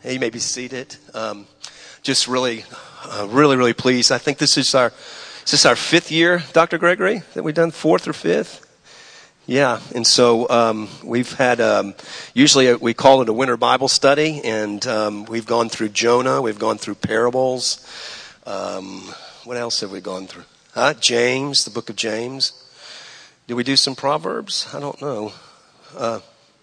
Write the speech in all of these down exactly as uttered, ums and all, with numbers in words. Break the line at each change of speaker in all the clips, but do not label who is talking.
You may be seated. Um, just really, uh, really, really pleased. I think this is our, is this our fifth year, Doctor Gregory, that we've done, fourth or fifth? Yeah, and so um, we've had, um, usually we call it a winter Bible study, and um, we've gone through Jonah, we've gone through parables. Um, what else have we gone through? Huh? James, the book of James. Did we do some Proverbs? I don't know. Uh,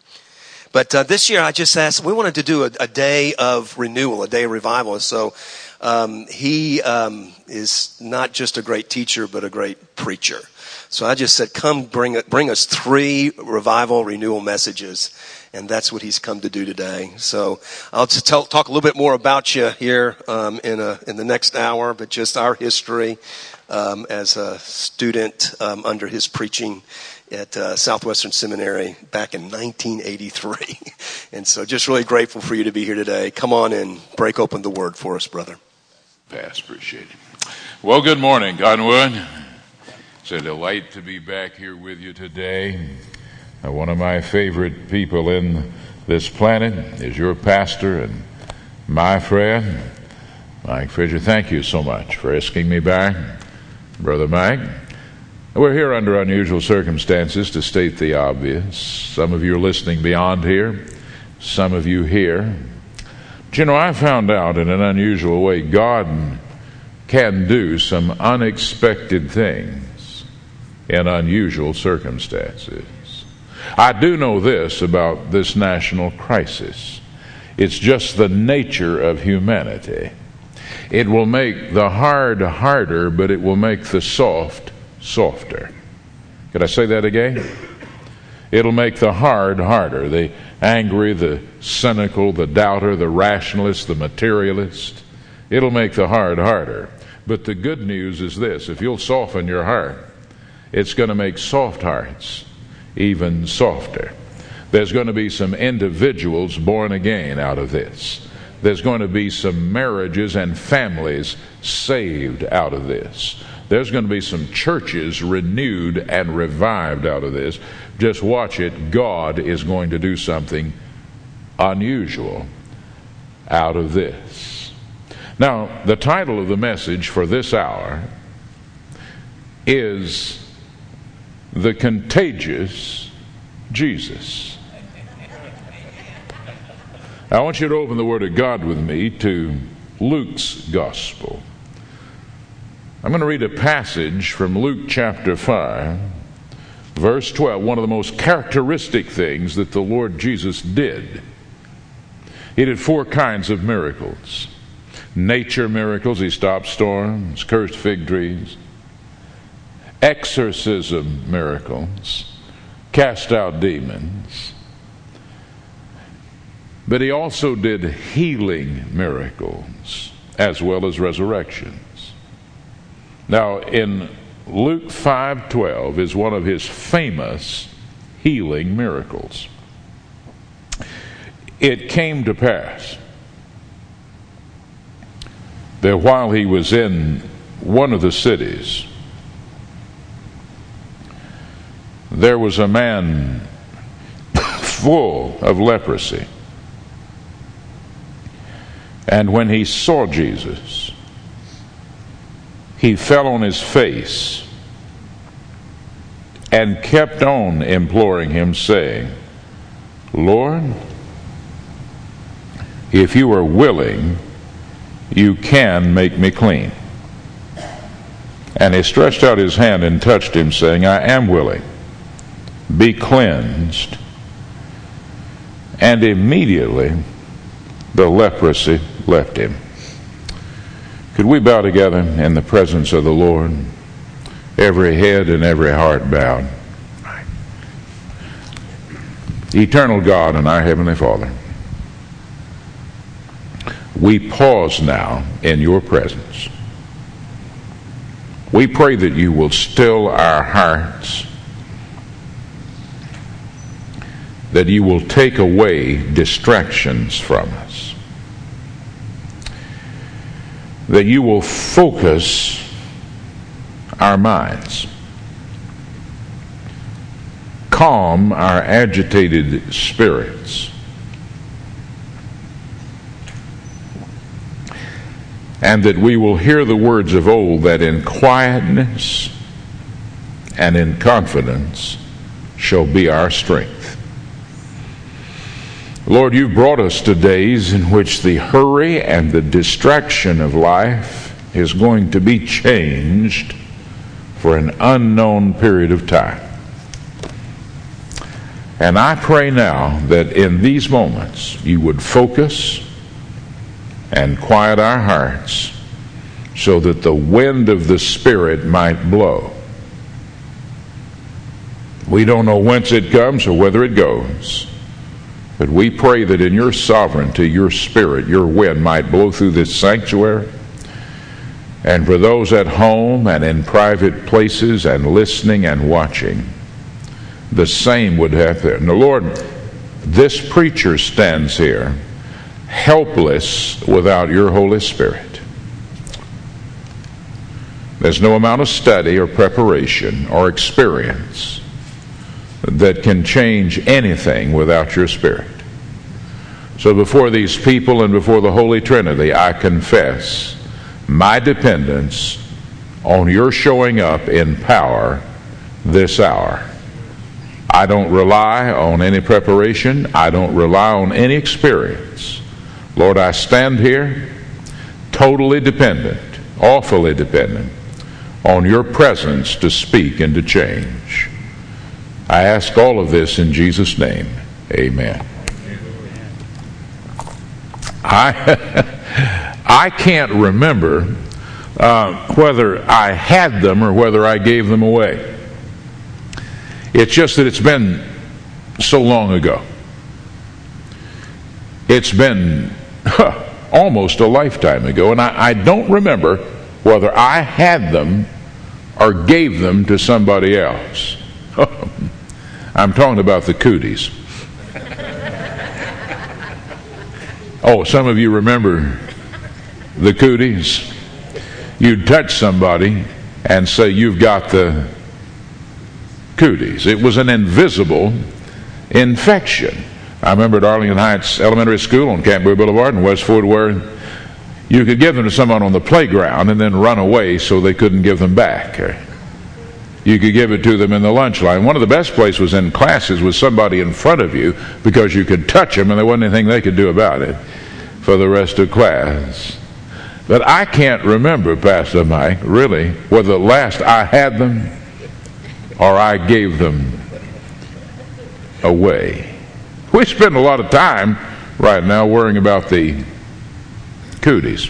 but uh, this year I just asked, we wanted to do a, a day of renewal, a day of revival. So um, he um, is not just a great teacher, but a great preacher. So I just said, come bring bring us three revival renewal messages. And that's what he's come to do today. So I'll just tell, talk a little bit more about you here um, in a, in the next hour, but just our history um, as a student um, under his preaching at uh, Southwestern Seminary back in nineteen eighty-three. And so just really grateful for you to be here today. Come on and break open the word for us, brother.
Pass, appreciate it. Well, good morning, Cottonwood. It's a delight to be back here with you today. Uh, one of my favorite people in this planet is your pastor and my friend, Mike Fisher. Thank you so much for asking me back, Brother Mike. We're here under unusual circumstances, to state the obvious. Some of you are listening beyond here, some of you here. But you know, I found out in an unusual way, God can do some unexpected things in unusual circumstances. I do know this about this national crisis. It's just the nature of humanity. It will make the hard harder, but it will make the soft softer. Could I say that again? It'll make the hard harder. The angry, the cynical, the doubter, the rationalist, the materialist. It'll make the hard harder. But the good news is this: if you'll soften your heart, it's going to make soft hearts even softer. There's going to be some individuals born again out of this. There's going to be some marriages and families saved out of this. There's going to be some churches renewed and revived out of this. Just watch it. God is going to do something unusual out of this. Now, the title of the message for this hour is The Contagious Jesus. I want you to open the Word of God with me to Luke's Gospel. I'm going to read a passage from Luke chapter five, verse twelve, one of the most characteristic things that the Lord Jesus did. He did four kinds of miracles. Nature miracles, he stopped storms, cursed fig trees. Exorcism miracles, cast out demons. But he also did healing miracles as well as resurrections. Now, in Luke five twelve is one of his famous healing miracles. It came to pass that while he was in one of the cities, there was a man full of leprosy. And when he saw Jesus, he fell on his face and kept on imploring him, saying, Lord, if you are willing, you can make me clean. And he stretched out his hand and touched him, saying, I am willing. Be cleansed. And immediately the leprosy left him. Could we bow together in the presence of the Lord? Every head and every heart bowed. Eternal God and our Heavenly Father, we pause now in your presence. We pray that you will still our hearts, that you will take away distractions from us, that you will focus our minds, calm our agitated spirits, and that we will hear the words of old, that in quietness and in confidence shall be our strength. Lord, you've brought us to days in which the hurry and the distraction of life is going to be changed for an unknown period of time. And I pray now that in these moments you would focus and quiet our hearts so that the wind of the Spirit might blow. We don't know whence it comes or whither it goes, but we pray that in your sovereignty, your Spirit, your wind might blow through this sanctuary. And for those at home and in private places and listening and watching, the same would happen. Now, Lord, this preacher stands here helpless without your Holy Spirit. There's no amount of study or preparation or experience that can change anything without your Spirit. So before these people and before the Holy Trinity, I confess my dependence on your showing up in power this hour. I don't rely on any preparation. I don't rely on any experience. Lord, I stand here totally dependent, awfully dependent on your presence to speak and to change. I ask all of this in Jesus' name. Amen. I, I can't remember uh, whether I had them or whether I gave them away. It's just that it's been so long ago. It's been huh, almost a lifetime ago, and I, I don't remember whether I had them or gave them to somebody else. I'm talking about the cooties. Oh, some of you remember the cooties? You'd touch somebody and say, "You've got the cooties." It was an invisible infection. I remember at Arlington Heights Elementary School on Camp Bowie Boulevard in Westford, where you could give them to someone on the playground and then run away so they couldn't give them back. You could give it to them in the lunch line. One of the best places was in classes with somebody in front of you, because you could touch them and there wasn't anything they could do about it for the rest of class. But I can't remember, Pastor Mike, really, whether last I had them or I gave them away. We spend a lot of time right now worrying about the cooties.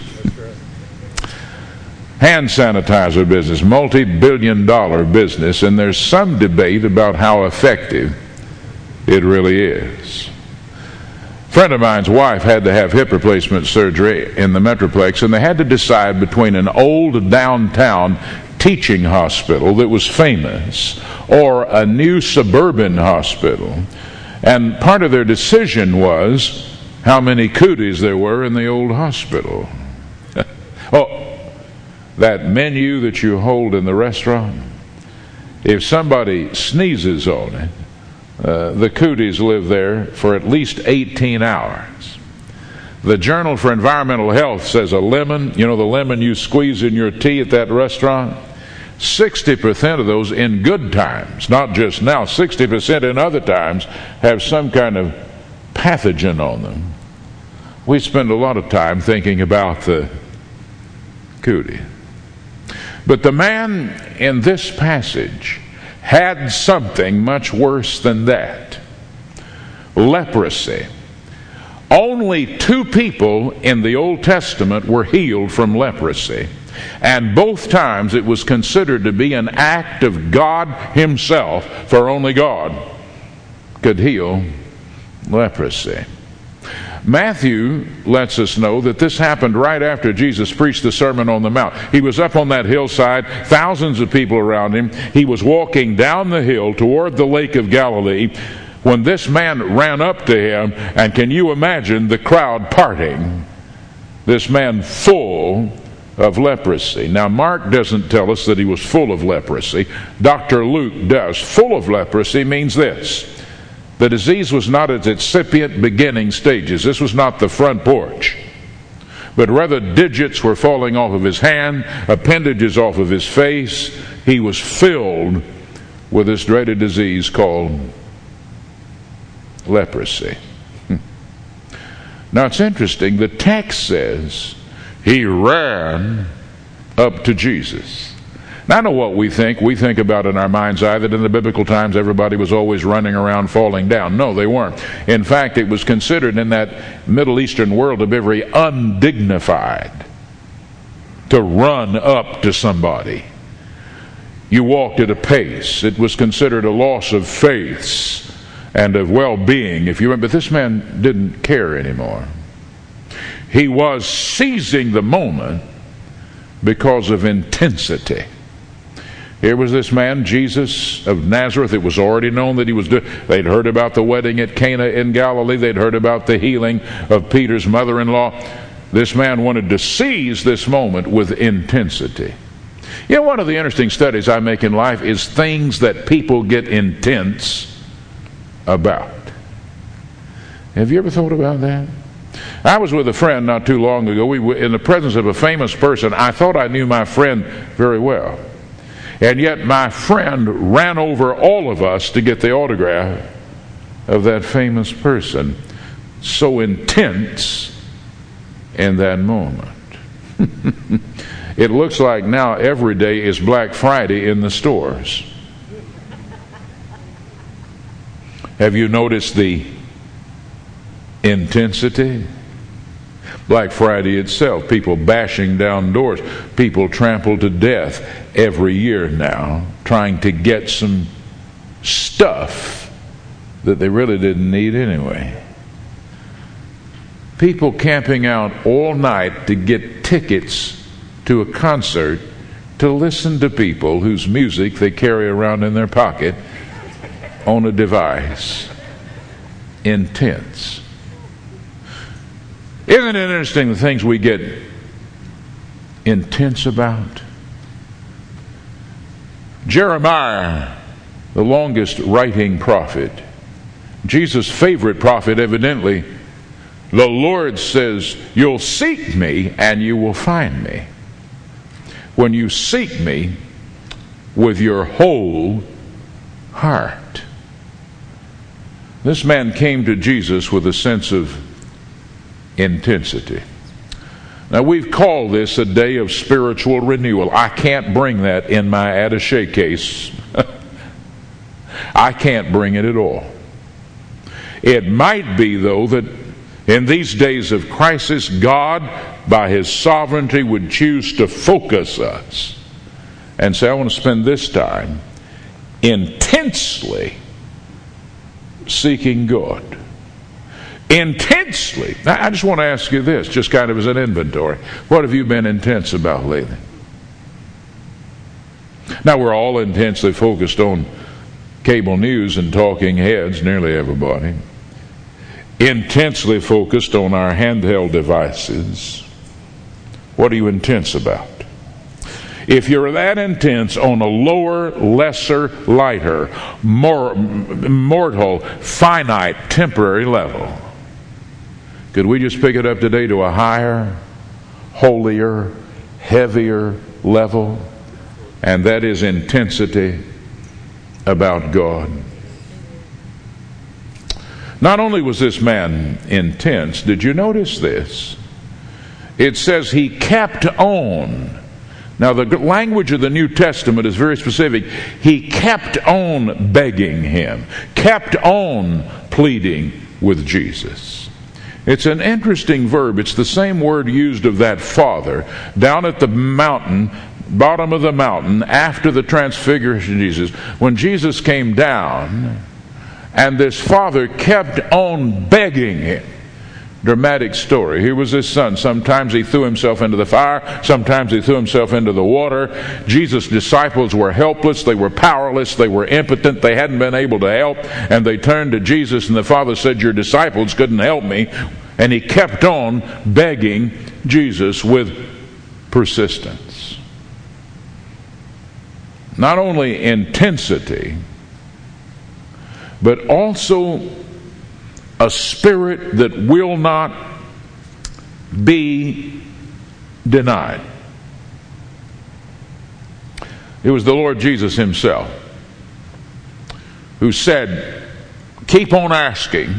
Hand sanitizer business, multi-billion dollar business, and there's some debate about how effective it really is. A friend of mine's wife had to have hip replacement surgery in the Metroplex, and they had to decide between an old downtown teaching hospital that was famous or a new suburban hospital. And part of their decision was how many cooties there were in the old hospital. Oh, that menu that you hold in the restaurant, if somebody sneezes on it, uh, the cooties live there for at least eighteen hours. The Journal for Environmental Health says a lemon, you know the lemon you squeeze in your tea at that restaurant, sixty percent of those in good times, not just now, sixty percent in other times, have some kind of pathogen on them. We spend a lot of time thinking about the cootie. But the man in this passage had something much worse than that. Leprosy. Only two people in the Old Testament were healed from leprosy. And both times it was considered to be an act of God himself, for only God could heal leprosy. Matthew lets us know that this happened right after Jesus preached the Sermon on the Mount. He was up on that hillside, thousands of people around him. He was walking down the hill toward the Lake of Galilee when this man ran up to him, and can you imagine the crowd parting? This man full of leprosy. Now, Mark doesn't tell us that he was full of leprosy. Doctor Luke does. Full of leprosy means this: the disease was not at its incipient beginning stages. This was not the front porch. but rather digits were falling off of his hand, appendages off of his face. He was filled with this dreaded disease called leprosy. Now it's interesting, the text says he ran up to Jesus. Now I know what we think. We think about in our mind's eye that in the biblical times everybody was always running around falling down. No, they weren't. In fact, it was considered in that Middle Eastern world to be very undignified to run up to somebody. You walked at a pace. It was considered a loss of faith and of well-being if you went. But this man didn't care anymore. He was seizing the moment because of intensity. Here was this man, Jesus of Nazareth. It was already known that he was doing. They'd heard about the wedding at Cana in Galilee. They'd heard about the healing of Peter's mother-in-law. This man wanted to seize this moment with intensity. You know, one of the interesting studies I make in life is things that people get intense about. Have you ever thought about that? I was with a friend not too long ago. We were in the presence of a famous person. I thought I knew my friend very well. And yet my friend ran over all of us to get the autograph of that famous person. So intense in that moment. It looks like now every day is Black Friday in the stores. Have you noticed the intensity? Black Friday itself, people bashing down doors, people trampled to death every year now, trying to get some stuff that they really didn't need anyway. People camping out all night to get tickets to a concert to listen to people whose music they carry around in their pocket on a device. Intense. Isn't it interesting the things we get intense about? Jeremiah, the longest writing prophet, Jesus' favorite prophet evidently, the Lord says, you'll seek me and you will find me when you seek me with your whole heart. This man came to Jesus with a sense of intensity. Now we've called this a day of spiritual renewal. I can't bring that in my attaché case. I can't bring it at all. It might be, though, that in these days of crisis, God, by His sovereignty, would choose to focus us and say, I want to spend this time intensely seeking God. Intensely. Now, I just want to ask you this, just kind of as an inventory. What have you been intense about lately? Now, we're all intensely focused on cable news and talking heads, nearly everybody. Intensely focused on our handheld devices. What are you intense about? If you're that intense on a lower, lesser, lighter, more mortal, finite, temporary level, could we just pick it up today to a higher, holier, heavier level? And that is intensity about God. Not only was this man intense, did you notice this? It says he kept on. Now the language of the New Testament is very specific. He kept on begging him, kept on pleading with Jesus. It's an interesting verb. It's the same word used of that father down at the mountain, bottom of the mountain, after the transfiguration of Jesus. When Jesus came down, and this father kept on begging him. Dramatic story. Here was his son. Sometimes he threw himself into the fire. Sometimes he threw himself into the water. Jesus' disciples were helpless. They were powerless. They were impotent. They hadn't been able to help. And they turned to Jesus, and the father said, your disciples couldn't help me. And he kept on begging Jesus with persistence. Not only intensity, but also a spirit that will not be denied. It was the Lord Jesus himself who said, keep on asking,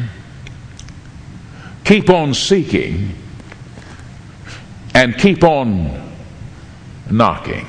keep on seeking, and keep on knocking.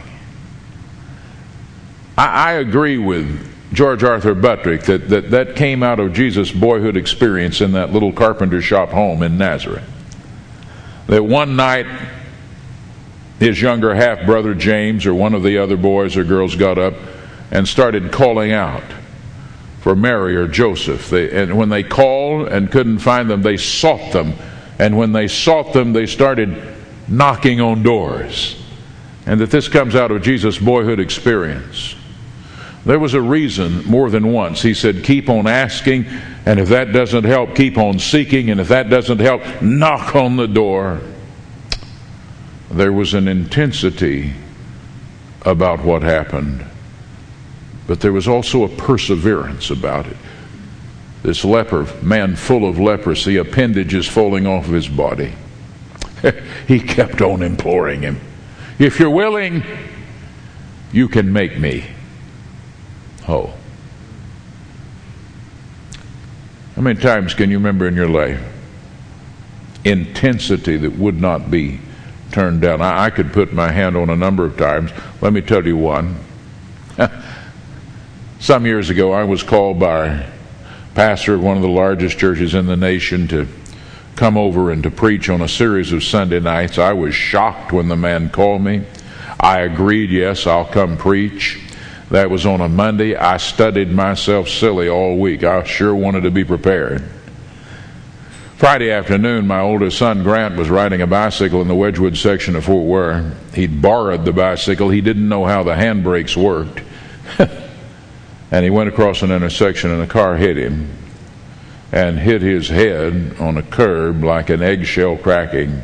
I, I agree with George Arthur Buttrick that, that that came out of Jesus' boyhood experience in that little carpenter shop home in Nazareth. That one night his younger half-brother James or one of the other boys or girls got up and started calling out for Mary or Joseph. They, and when they called and couldn't find them, they sought them. And when they sought them, they started knocking on doors. And that this comes out of Jesus' boyhood experience. There was a reason more than once. He said, keep on asking, and if that doesn't help, keep on seeking, and if that doesn't help, knock on the door. There was an intensity about what happened, but there was also a perseverance about it. This leper, man full of leprosy, appendages falling off of his body. He kept on imploring him. If you're willing, you can make me whole. How many times can you remember in your life intensity that would not be turned down? I, I could put my hand on a number of times. Let me tell you one. Some years ago, I was called by a pastor of one of the largest churches in the nation to come over and to preach on a series of Sunday nights. I was shocked when the man called me. I agreed, yes, I'll come preach. That was on a Monday. I studied myself silly all week. I sure wanted to be prepared. Friday afternoon, my oldest son Grant was riding a bicycle in the Wedgwood section of Fort Worth. He'd borrowed the bicycle. He didn't know how the handbrakes worked. And he went across an intersection and a car hit him and hit his head on a curb like an eggshell cracking.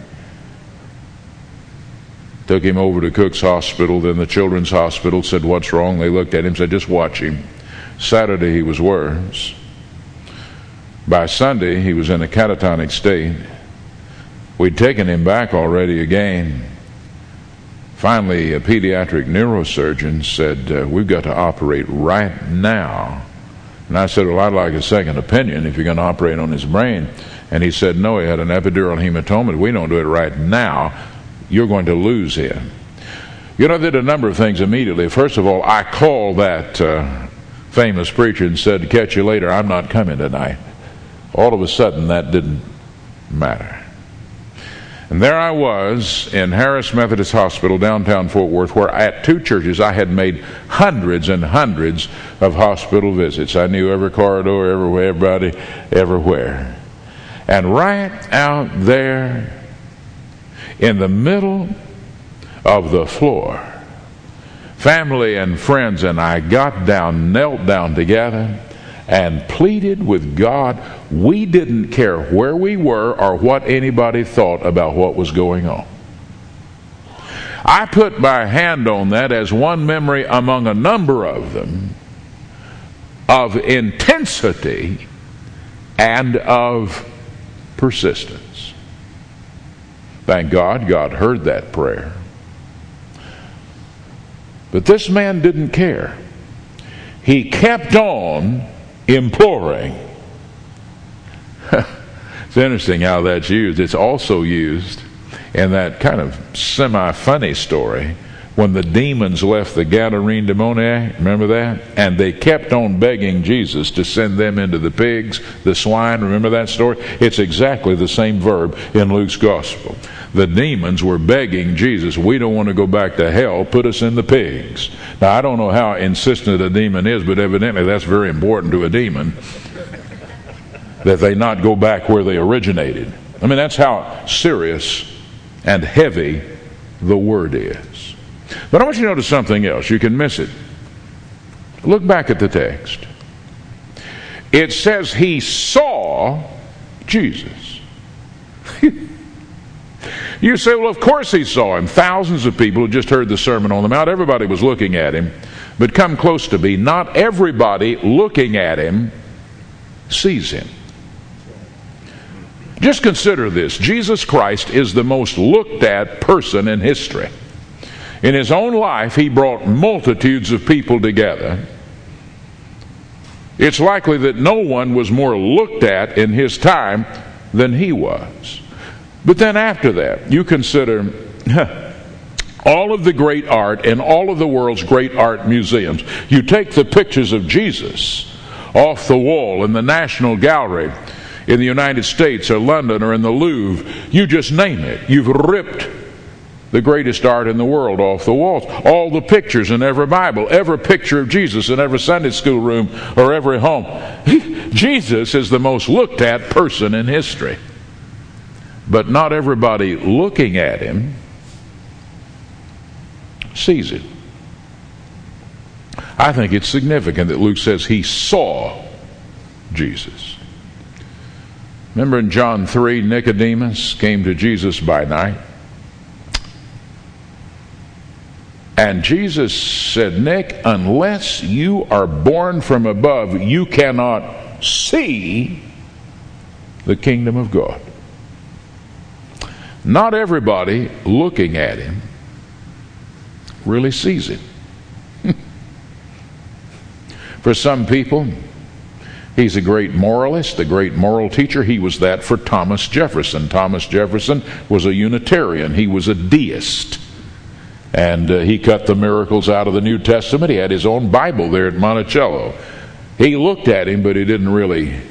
Took him over to Cook's Hospital, then the Children's Hospital, said, what's wrong? They looked at him, said, just watch him. Saturday he was worse. By Sunday he was in a catatonic state. We'd taken him back already again. Finally, a pediatric neurosurgeon said, uh, we've got to operate right now. And I said, well, I'd like a second opinion if you're going to operate on his brain. And he said, no, he had an epidural hematoma. We don't do it right now. You're going to lose him. You know, I did a number of things immediately. First of all, I called that uh, famous preacher and said, catch you later, I'm not coming tonight. All of a sudden, that didn't matter. And there I was in Harris Methodist Hospital, downtown Fort Worth, where at two churches I had made hundreds and hundreds of hospital visits. I knew every corridor, everywhere, everybody, everywhere. And right out there, in the middle of the floor, family and friends and I got down, knelt down together, and pleaded with God. We didn't care where we were or what anybody thought about what was going on. I put my hand on that as one memory among a number of them of intensity and of persistence. Thank God, God heard that prayer. But this man didn't care. He kept on imploring. It's interesting how that's used. It's also used in that kind of semi-funny story when the demons left the Gadarene demoniac. Remember that? And they kept on begging Jesus to send them into the pigs, the swine. Remember that story? It's exactly the same verb in Luke's gospel. The demons were begging Jesus, we don't want to go back to hell, put us in the pigs. Now, I don't know how insistent a demon is, but evidently that's very important to a demon, that they not go back where they originated. I mean, that's how serious and heavy the word is. But I want you to notice something else. You can miss it. Look back at the text. It says he saw Jesus. You say, well, of course he saw him. Thousands of people had just heard the Sermon on the Mount. Everybody was looking at him. But come close to me, not everybody looking at him sees him. Just consider this. Jesus Christ is the most looked at person in history. In his own life, he brought multitudes of people together. It's likely that no one was more looked at in his time than he was. But then after that, you consider all of the great art in all of the world's great art museums. You take the pictures of Jesus off the wall in the National Gallery in the United States or London or in the Louvre, you just name it. You've ripped the greatest art in the world off the walls. All the pictures in every Bible, every picture of Jesus in every Sunday school room or every home. Jesus is the most looked at person in history. But not everybody looking at him sees it. I think it's significant that Luke says he saw Jesus. Remember in John three, Nicodemus came to Jesus by night. And Jesus said, Nick, unless you are born from above, you cannot see the kingdom of God. Not everybody looking at him really sees him. For some people, he's a great moralist, a great moral teacher. He was that for Thomas Jefferson. Thomas Jefferson was a Unitarian. He was a deist. And uh, he cut the miracles out of the New Testament. He had his own Bible there at Monticello. He looked at him, but he didn't really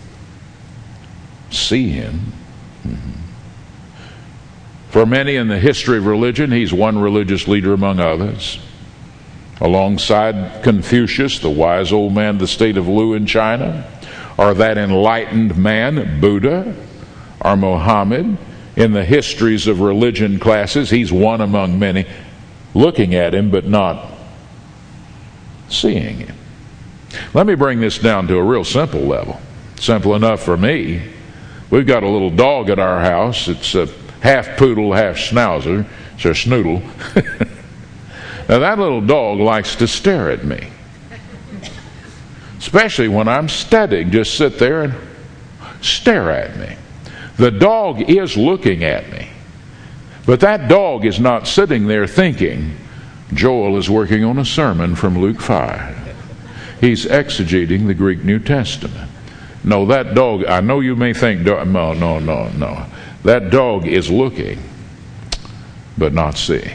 see him. Mm-hmm. For many in the history of religion, he's one religious leader among others. Alongside Confucius, the wise old man of the state of Lu in China, or that enlightened man, Buddha, or Muhammad. In the histories of religion classes, he's one among many, looking at him but not seeing him. Let me bring this down to a real simple level. Simple enough for me. We've got a little dog at our house. It's a half poodle, half schnauzer. It's a schnoodle. Now that little dog likes to stare at me. Especially when I'm studying. Just sit there and stare at me. The dog is looking at me. But that dog is not sitting there thinking, Joel is working on a sermon from Luke five. He's exegeting the Greek New Testament. No, that dog, I know you may think, no, no, no, no. That dog is looking, but not seeing.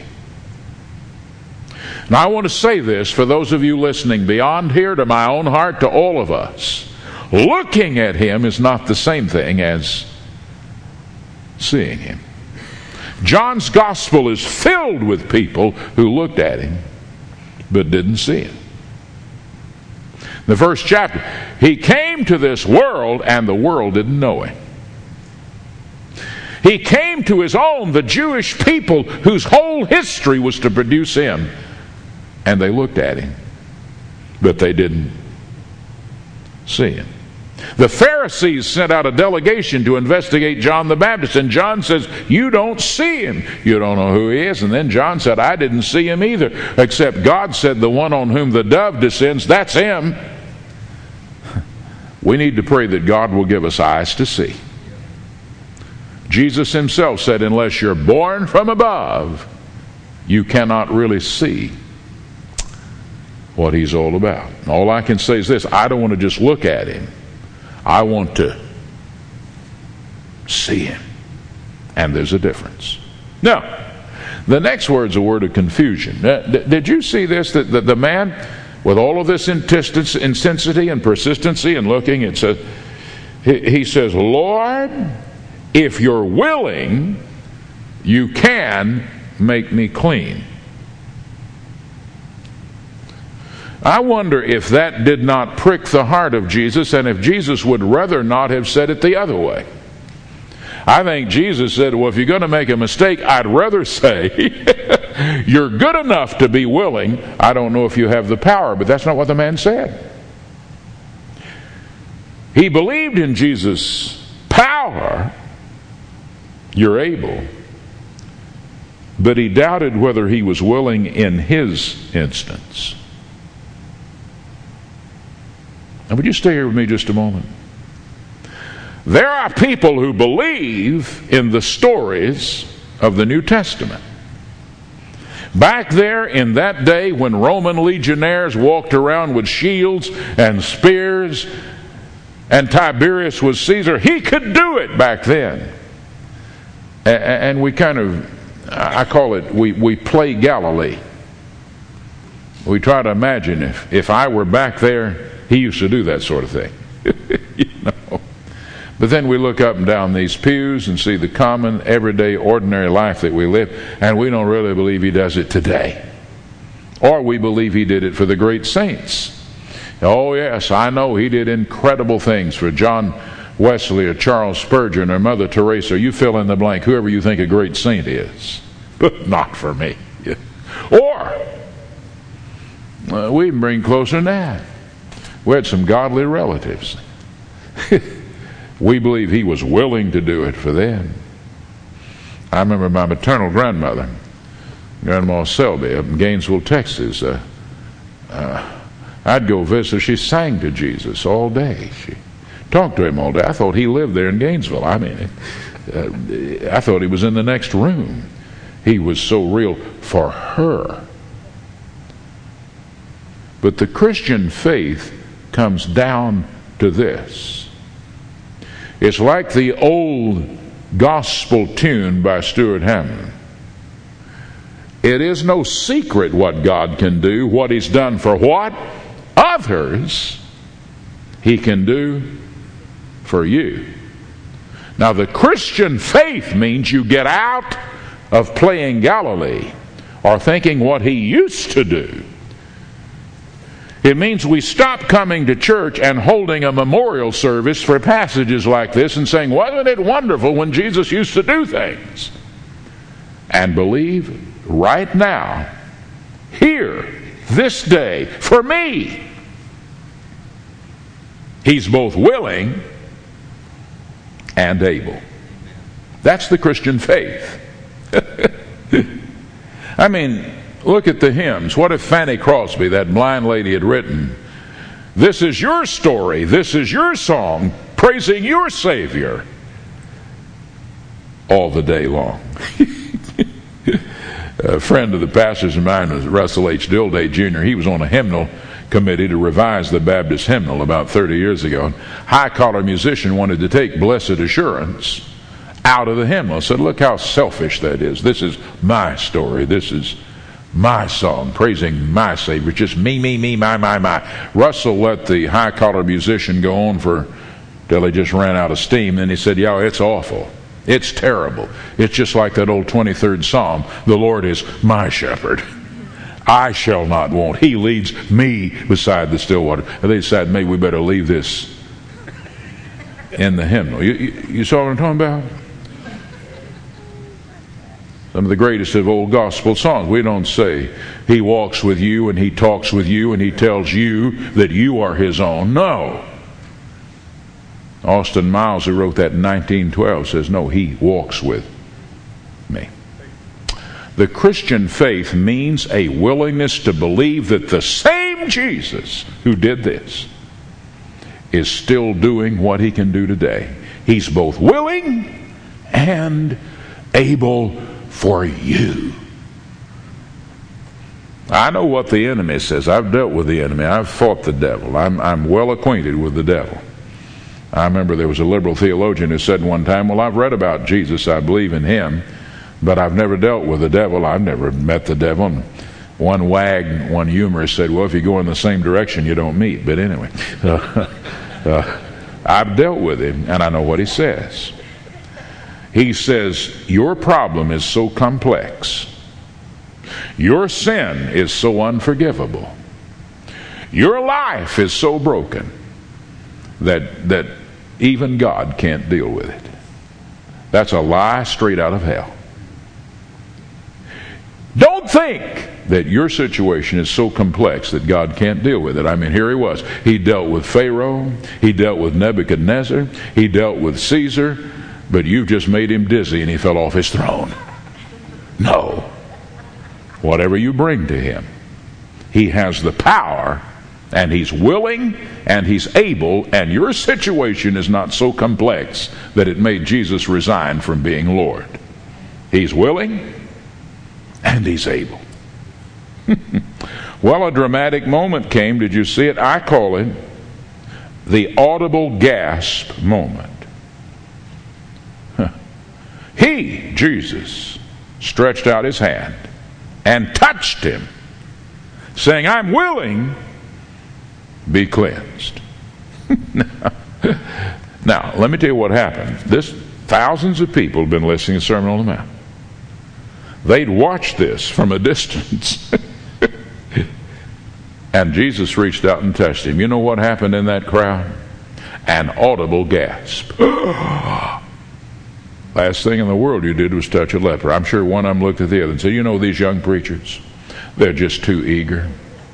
Now I want to say this for those of you listening beyond here, to my own heart, to all of us. Looking at him is not the same thing as seeing him. John's gospel is filled with people who looked at him but didn't see him. The first chapter, he came to this world and the world didn't know him. He came to his own, the Jewish people whose whole history was to produce him, and they looked at him but they didn't see him. The Pharisees sent out a delegation to investigate John the Baptist, and John says, you don't see him. You don't know who he is. And then John said, I didn't see him either, except God said the one on whom the dove descends, that's him. We need to pray that God will give us eyes to see. Jesus himself said, unless you're born from above, you cannot really see what he's all about. And all I can say is this, I don't want to just look at him. I want to see him. And there's a difference. Now, the next word's a word of confusion. Uh, d- did you see this? That the, the man, with all of this intensity and persistency and looking, it says, he, he says, Lord, if you're willing, you can make me clean. I wonder if that did not prick the heart of Jesus, and if Jesus would rather not have said it the other way. I think Jesus said, well, if you're going to make a mistake, I'd rather say, you're good enough to be willing. I don't know if you have the power, but that's not what the man said. He believed in Jesus' power, you're able, but he doubted whether he was willing in his instance. Now, would you stay here with me just a moment? There are people who believe in the stories of the New Testament. Back there in that day when Roman legionnaires walked around with shields and spears, and Tiberius was Caesar, he could do it back then. And we kind of, I call it, we, we play Galilee. We try to imagine if, if I were back there, he used to do that sort of thing. You know. But then we look up and down these pews and see the common, everyday, ordinary life that we live, and we don't really believe he does it today. Or we believe he did it for the great saints. Oh yes, I know he did incredible things for John Wesley or Charles Spurgeon or Mother Teresa. You fill in the blank, whoever you think a great saint is. But not for me. Or, uh, we can bring closer than that. We had some godly relatives. We believe he was willing to do it for them. I remember my maternal grandmother, Grandma Selby, up in Gainesville, Texas. Uh, uh, I'd go visit her. She sang to Jesus all day. She talked to him all day. I thought he lived there in Gainesville. I mean, uh, I thought he was in the next room. He was so real for her. But the Christian faith comes down to this. It's like the old gospel tune by Stuart Hammond. It is no secret what God can do, what he's done for what? Others. He can do for you. Now the Christian faith means you get out of playing Galilee or thinking what he used to do. It means we stop coming to church and holding a memorial service for passages like this and saying, wasn't it wonderful when Jesus used to do things? And believe right now, here, this day, for me, he's both willing and able. That's the Christian faith. I mean, look at the hymns. What if Fanny Crosby, that blind lady, had written, this is your story, this is your song, praising your Savior all the day long. A friend of the pastors of mine was Russell H. Dilday, Junior He was on a hymnal committee to revise the Baptist hymnal about thirty years ago. High-collar musician wanted to take Blessed Assurance out of the hymnal. Said, look how selfish that is. This is my story. This is my song, praising my Savior. Just me, me, me, my, my, my. Russell let the high-collar musician go on for till he just ran out of steam. Then he said, yeah, it's awful. It's terrible. It's just like that old twenty-third Psalm. The Lord is my shepherd. I shall not want. He leads me beside the still water. And they decided maybe we better leave this in the hymnal. You, you, you saw what I'm talking about? Some of the greatest of old gospel songs. We don't say he walks with you and he talks with you and he tells you that you are his own. No. Austin Miles, who wrote that in nineteen twelve, says, no, he walks with me. The Christian faith means a willingness to believe that the same Jesus who did this is still doing what he can do today. He's both willing and able for you. I know what the enemy says. I've dealt with the enemy. I've fought the devil. I'm, I'm well acquainted with the devil. I remember there was a liberal theologian who said one time, well, I've read about Jesus. I believe in him, but I've never dealt with the devil. I've never met the devil. And one wag, one humorist said, well, if you go in the same direction, you don't meet. But anyway, uh, uh, I've dealt with him, and I know what he says. He says, your problem is so complex. Your sin is so unforgivable. Your life is so broken that that even God can't deal with it. That's a lie straight out of hell. Don't think that your situation is so complex that God can't deal with it. I mean, here he was. He dealt with Pharaoh. He dealt with Nebuchadnezzar. He dealt with Caesar. But you've just made him dizzy and he fell off his throne. No. Whatever you bring to him, he has the power And he's willing and he's able, and your situation is not so complex that it made Jesus resign from being Lord. He's willing and he's able. Well, a dramatic moment came. Did you see it? I call it the audible gasp moment. He, Jesus, stretched out his hand and touched him, saying, I'm willing, be cleansed. Now, let me tell you what happened. This thousands of people have been listening to the Sermon on the Mount. They'd watched this from a distance. And Jesus reached out and touched him. You know what happened in that crowd? An audible gasp. Last thing in the world you did was touch a leper. I'm sure one of them looked at the other and said, you know, these young preachers, they're just too eager.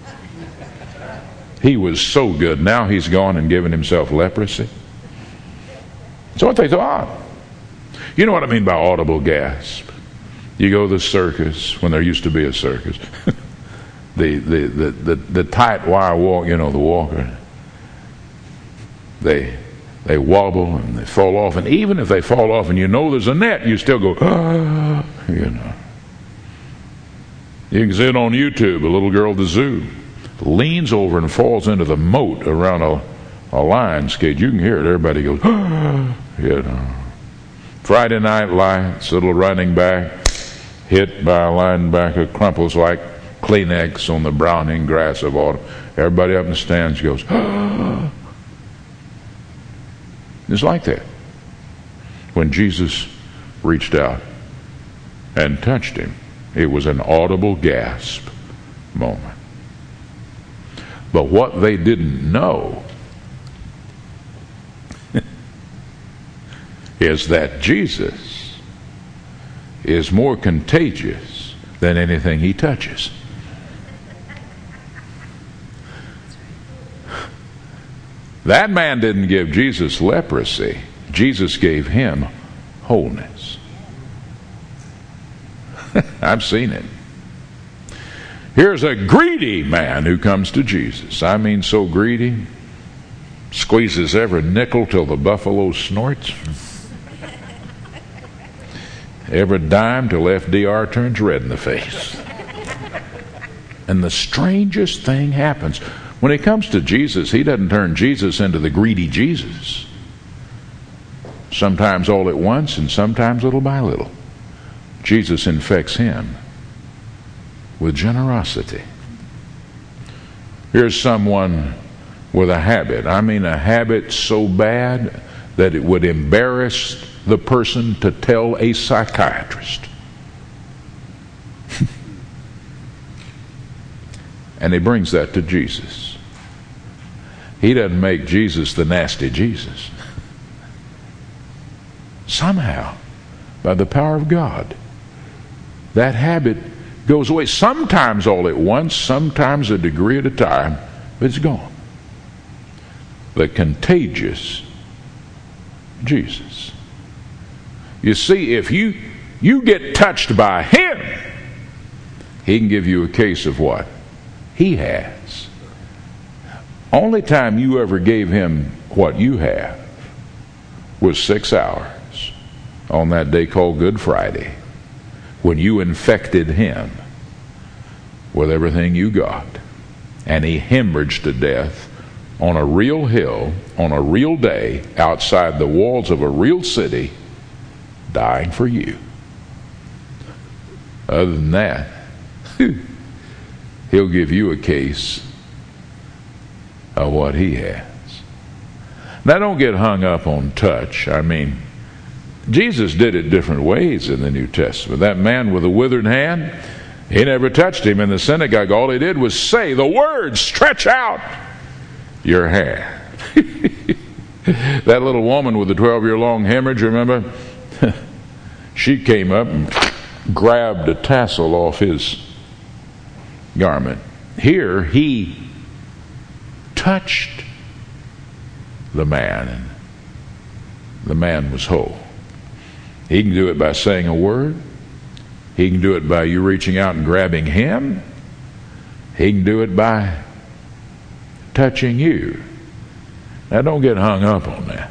He was so good. Now he's gone and given himself leprosy. So what they thought. You know what I mean by audible gasp? You go to the circus, when there used to be a circus. the, the, the, the, the tight wire walk, you know, the walker. They they wobble and they fall off. And even if they fall off and you know there's a net, you still go, ah, you know. You can see it on YouTube. A little girl at the zoo leans over and falls into the moat around a, a lion's cage. You can hear it. Everybody goes, ah, you know. Friday Night Lights, little running back, hit by a linebacker, crumples like Kleenex on the browning grass of autumn. Everybody up in the stands goes, ah. It's like that. When Jesus reached out and touched him, it was an audible gasp moment. But what they didn't know is that Jesus is more contagious than anything he touches. That man didn't give Jesus leprosy. Jesus gave him wholeness. I've seen it. Here's a greedy man who comes to Jesus. I mean, so greedy, squeezes every nickel till the buffalo snorts. Every dime till F D R turns red in the face. And the strangest thing happens. When it comes to Jesus, he doesn't turn Jesus into the greedy Jesus. Sometimes all at once and sometimes little by little. Jesus infects him with generosity. Here's someone with a habit. I mean a habit so bad that it would embarrass the person to tell a psychiatrist. And he brings that to Jesus. He doesn't make Jesus the nasty Jesus. Somehow, by the power of God, that habit goes away. Sometimes all at once, sometimes a degree at a time, but it's gone. The contagious Jesus. You see, if you you get touched by him, he can give you a case of what he has. Only time you ever gave him what you have was six hours on that day called Good Friday, when you infected him with everything you got, and he hemorrhaged to death on a real hill, on a real day, outside the walls of a real city, dying for you. Other than that, he'll give you a case of what he has. Now, don't get hung up on touch. I mean, Jesus did it different ways in the New Testament. That man with a withered hand, he never touched him in the synagogue. All he did was say the words, stretch out your hand. That little woman with the twelve-year-long hemorrhage, remember? She came up and grabbed a tassel off his garment. Here, he touched the man, and the man was whole. He can do it by saying a word. He can do it by you reaching out and grabbing him. He can do it by touching you. Now, don't get hung up on that.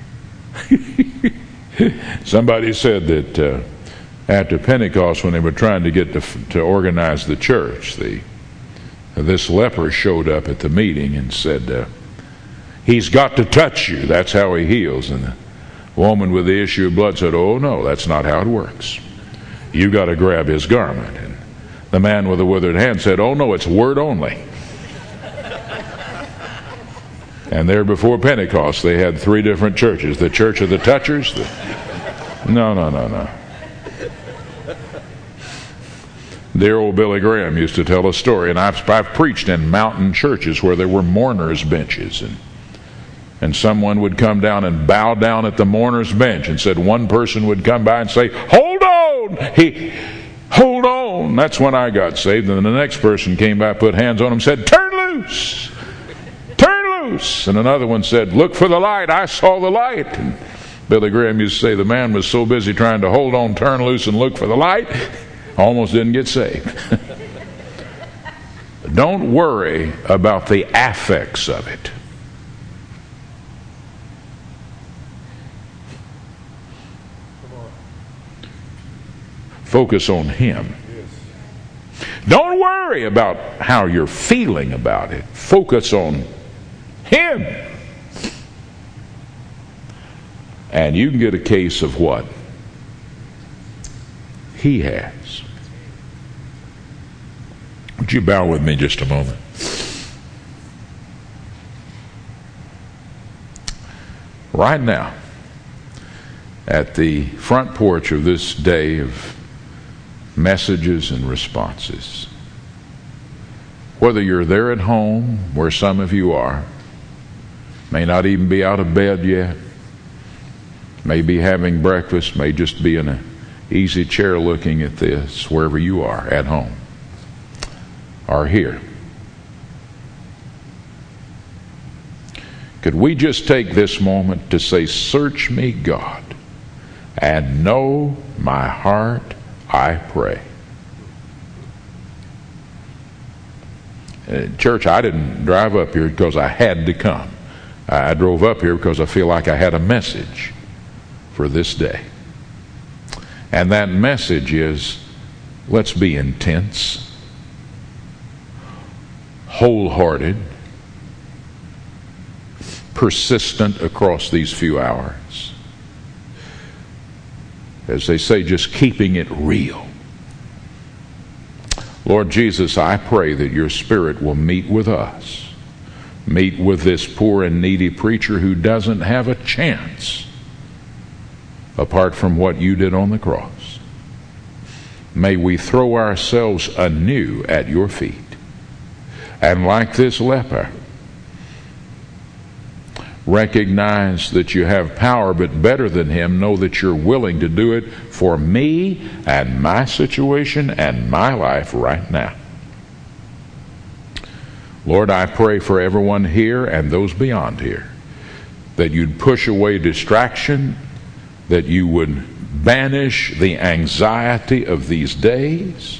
Somebody said that uh, after Pentecost, when they were trying to get to, to organize the church, the this leper showed up at the meeting and said, uh, he's got to touch you. That's how he heals. And the woman with the issue of blood said, oh, no, that's not how it works. You got to grab his garment. And the man with the withered hand said, oh, no, it's word only. And there before Pentecost, they had three different churches. The Church of the Touchers. The... No, no, no, no. Dear old Billy Graham used to tell a story, and I've, I've preached in mountain churches where there were mourners' benches, and and someone would come down and bow down at the mourner's bench, and said one person would come by and say, hold on! He, hold on! That's when I got saved. And then the next person came by, put hands on him, said, turn loose! Turn loose! And another one said, look for the light, I saw the light. And Billy Graham used to say the man was so busy trying to hold on, turn loose, and look for the light, almost didn't get saved. Don't worry about the affects of it. Focus on Him. Don't worry about how you're feeling about it. Focus on Him. And you can get a case of what He has. Would you bow with me just a moment? Right now, at the front porch of this day of messages and responses, whether you're there at home, where some of you are, may not even be out of bed yet, may be having breakfast, may just be in an easy chair looking at this, wherever you are, at home, are here. Could we just take this moment to say, search me, God, and know my heart, I pray. Uh, church, I didn't drive up here because I had to come. I drove up here because I feel like I had a message for this day. And that message is, let's be intense, wholehearted, persistent across these few hours. As they say, just keeping it real. Lord Jesus, I pray that your Spirit will meet with us. Meet with this poor and needy preacher who doesn't have a chance apart from what you did on the cross. May we throw ourselves anew at your feet. And like this leper, recognize that you have power, but better than him, know that you're willing to do it for me and my situation and my life right now. Lord, I pray for everyone here and those beyond here, that you'd push away distraction, that you would banish the anxiety of these days,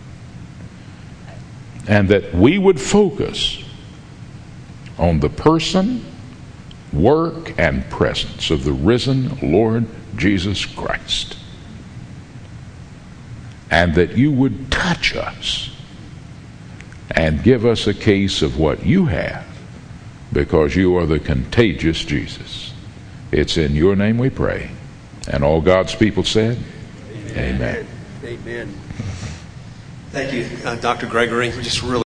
and that we would focus on the person, work, and presence of the risen Lord Jesus Christ. And that you would touch us and give us a case of what you have, because you are the contagious Jesus. It's in your name we pray. And all God's people said, Amen.
Amen. Amen. Thank you, uh, Doctor Gregory. We just really